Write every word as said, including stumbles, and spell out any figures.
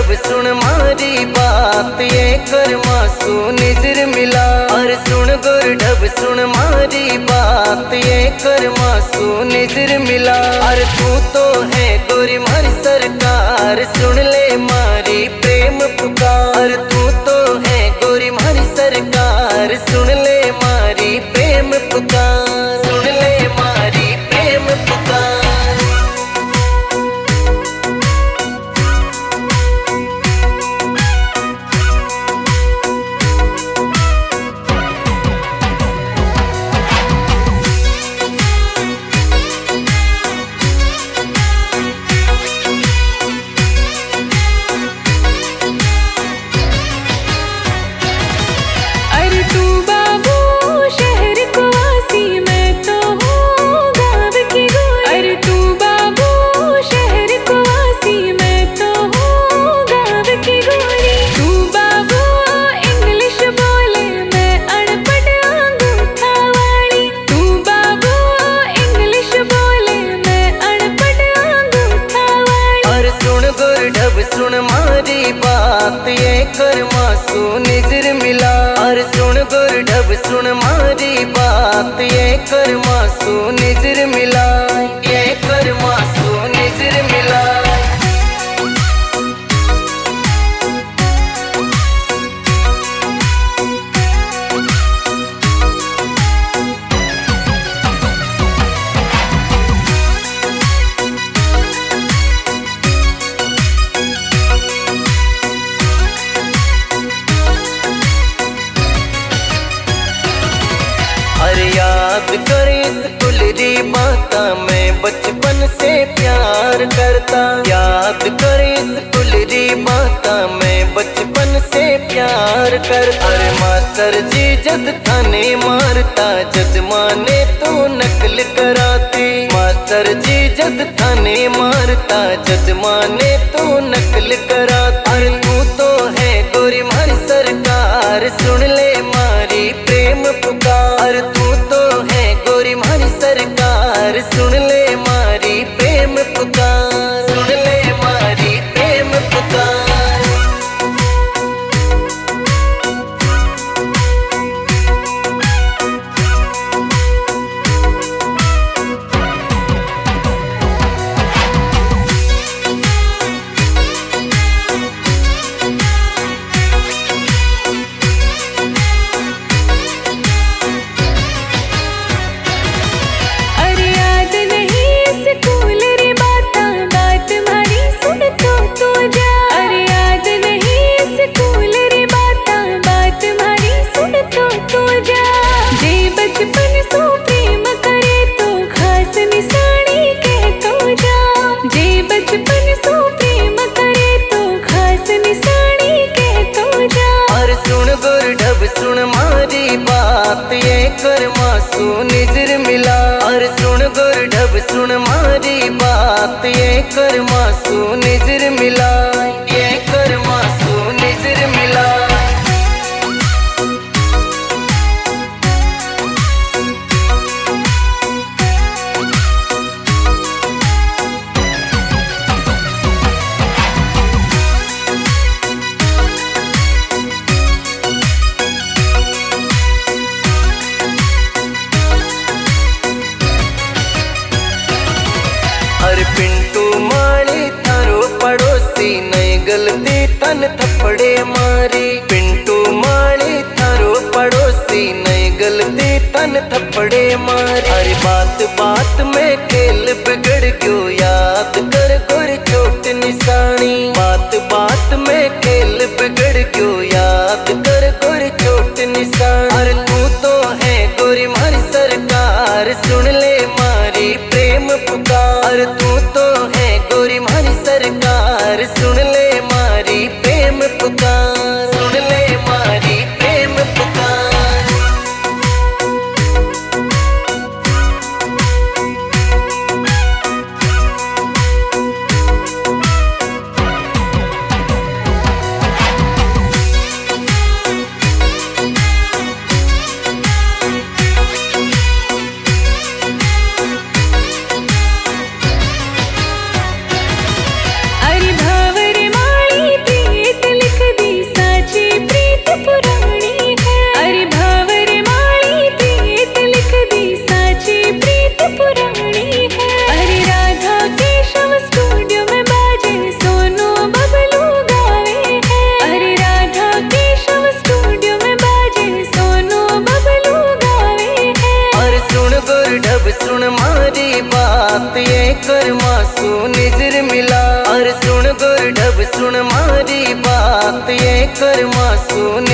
ढब सुन मारी बात ये कर मासू निजर मिला। और सुन गुर ढब सुन मारी बात ये कर मासू निजर मिला। और तू तो है गोरी मारी सरकार सुन ले मारी प्रेम पुकार। तू तो है गोरी मारी सरकार सुन ले मारी प्रेम पुकार। सुन ले मारी प्रेम पुकार। सुन मारी बात ये कर मासू निजर मिला। और सुन गुर ढब सुन मारी बात ये कर मासू निजर मिला। ये कर मासू निजर मिला। अरे याद कर स्कूल री बाता मैं बचपन से प्यार करता। याद कर स्कूल री बाता मैं बचपन से प्यार कर। अरे मास्टर जी जद थाने मारता जद माने तो नकल कराते। मास्टर जी जद थाने मारता जद माने तो नकल कराते। अरे तू तो है गोरी मारी सरकार सुन ले मारी प्रेम पुकार। तू तो है गोरी मारी सरकार सुन ले मारी प्रेम पुकार। सुन ले मारी प्रेम पुकार। सुन मारी बात ये कर मासू निजर मिला। और सुन गुर ढब सुन मारी बात ये कर मासू निजर मिला। ये कर मासू निजर मिला। अरे पिंटू माली थारो पड़ोसी नई गलती तन थप्पड़े मारी। पिंटू माली थारो पड़ोसी नई गलती तन थप्पड़े मारी। अरे बात बात में खेल बिगड़ गयो याद कर गोरी चोट निशानी। बात बात में खेल बिगड़ गयो याद कर गोरी चोट निशानी। अरे तू तो है गोरी मारी सरकार सुन ले मारी प्रेम पुकार। तू तो है गोरी मारी सरकार सुन ले मारी प्रेम पुकार। सुन ले मारी प्रेम पुकार। कर मासू नजर मिला। अरे सुन गोर ढब सुन मारी बात, ये कर मासू